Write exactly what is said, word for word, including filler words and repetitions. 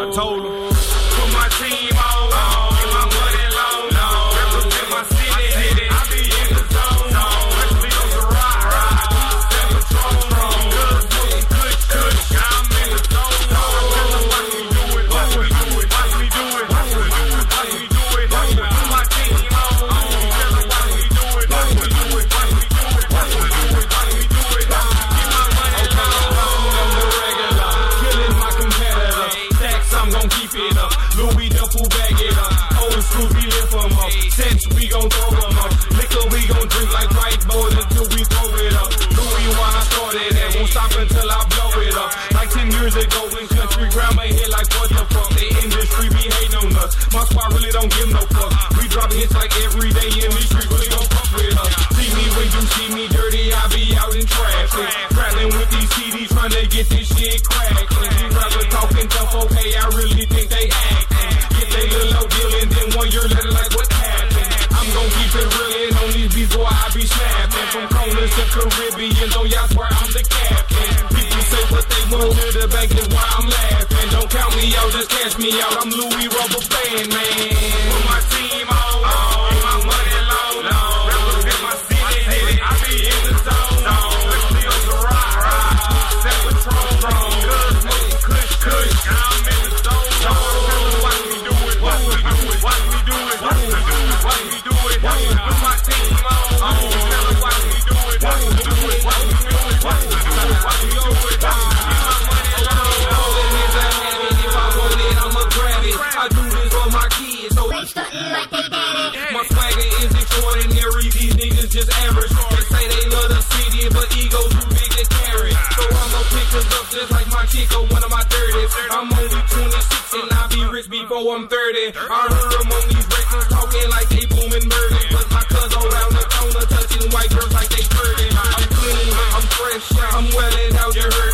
I told him, put my team on, get my money long, represent my city, I be in the zone, especially on the ride, step patrol, good, good, good, good, I'm in the zone, watch me do it, watch me do it, watch me do it, watch me do it, watch me do it, put my team on, watch me do it, watch me do it, watch me do it, watch me do it, watch me do it, watch me do it, get my money long, on the regular, killing my competitor, stacks, I'm gon' keep it up, Louis Duffel bag it up, old school we lift them up, cents we gon' throw them up, liquor we gon' drink like white boys until we throw it up, Louis when I started and won't stop until I blow it up, like ten years ago when country grandma hit like what the fuck, the industry be hating on us, my squad really don't give no fuck, we drop hits like every day in the street, really don't fuck with us, see me when you see me dirty, I be out in traffic, traveling with these C Ds trying to get this shit cracked, and these rappers talking tough, okay, I really think they acting, get they little low deal and then one year later like what happened, I'm gon' keep it real and on these beats boy I be snapping, from corners to Caribbean, on y'all swear I'm the captain, people say what they want to the bank is why I'm laughing, don't count me out, just cash me out, I'm Louis Rubber Band, man, put my team on, get my money long, represent my city, I be in the zone, especially on the ride, step patrol, good, smoke, kush, kush, I'm in the zone, watch me do it, watch me do it, watch me do it, watch me do it, watch me do it, put my team on, watch me do it, watch me do it, watch me do it, watch me do it, watch me do it, get my money long, all the hands I have it, if I want it, I'ma grab it, I do this for my kids, so They stuntin' like they daddy. my swagger is extraordinary, these niggas just average, they say they love the city, but egos too big to carry, so I'ma pick us up just like my Chico, one of my thirties, I'm only twenty-six and I'll be rich before I'm thirty, I heard them on these records talking like they booming murder, but my cuz around the corner touching white girls like they flirting, I'm clean, I'm fresh, I'm well and out, you heard